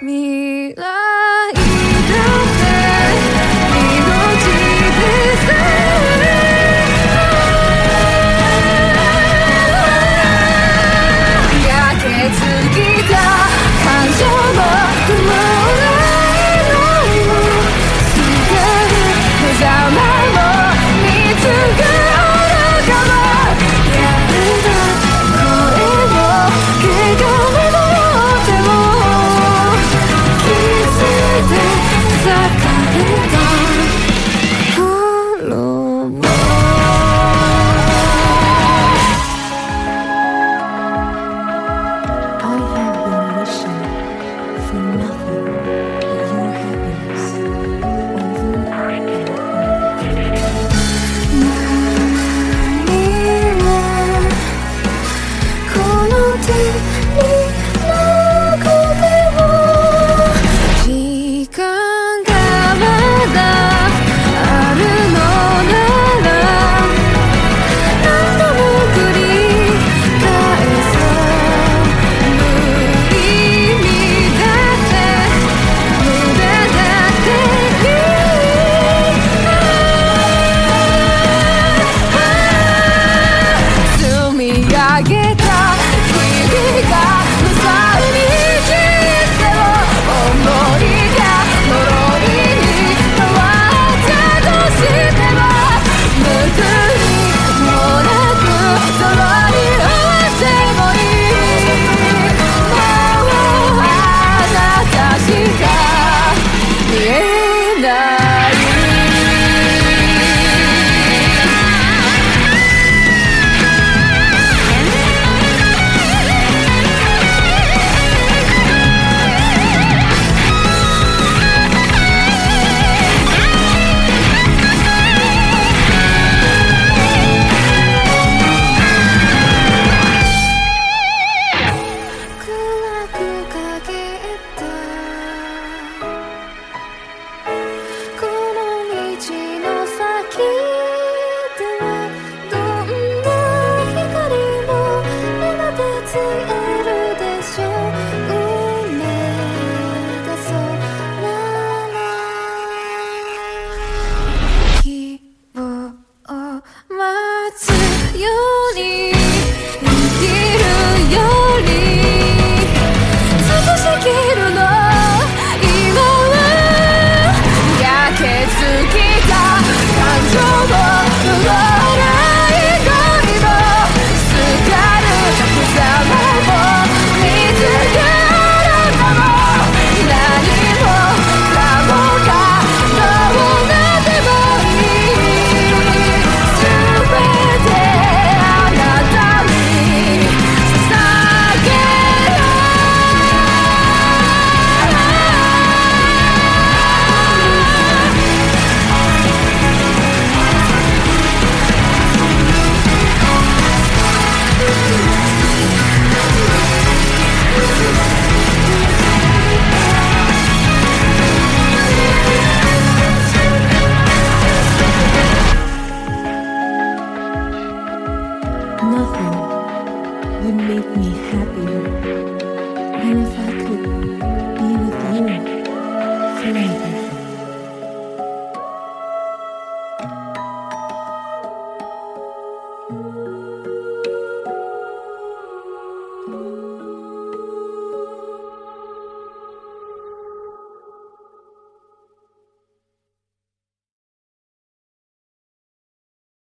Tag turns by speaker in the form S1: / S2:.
S1: 未来だって命でさえ焼けつぎた感情も曇らないの捨てる無様を見つけ愚かもやんだ声を汚めの手を気づいて裂かれた頃もI have been wishing for nothing but your happiness over and over. 何もこの手になくても時間がまだあるのなら何度も繰り返そう無意味だって無駄だっていい積み上げた日々が無残に散っても思いが呪いに変わったとしても無垢にもなくそばに合わせもいいもうあなたしか見えない暗くかけたこの道の先ではどんな光も目が立えるでしょう運命がそうなら希望を待つより生きるより少し生きるの今は焼けつきた感情も笑い声もすがる無様も見つけるかも何もかもがどうなってもいい全てあなたに捧げるNothing would make me happier than if I could be with you forever.